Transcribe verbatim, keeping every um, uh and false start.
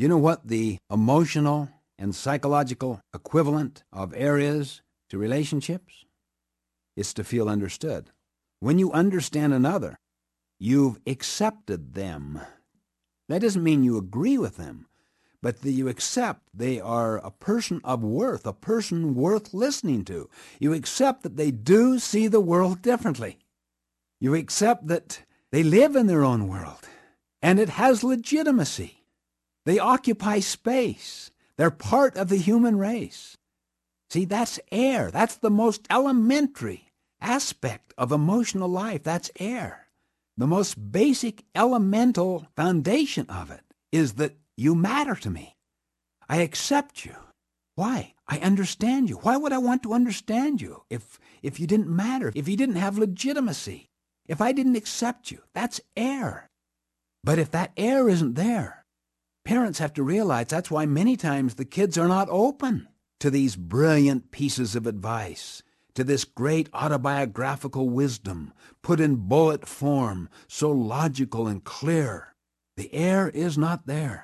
You know what the emotional and psychological equivalent of air is to relationships? It's to feel understood. When you understand another, you've accepted them. That doesn't mean you agree with them, but that you accept they are a person of worth, a person worth listening to. You accept that they do see the world differently. You accept that they live in their own world, and it has legitimacy. They occupy space. They're part of the human race. See, that's air. That's the most elementary aspect of emotional life. That's air. The most basic elemental foundation of it is that you matter to me. I accept you. Why? I understand you. Why would I want to understand you if, if you didn't matter, if you didn't have legitimacy, if I didn't accept you? That's air. But if that air isn't there, parents have to realize that's why many times the kids are not open to these brilliant pieces of advice, to this great autobiographical wisdom put in bullet form, so logical and clear. The air is not there.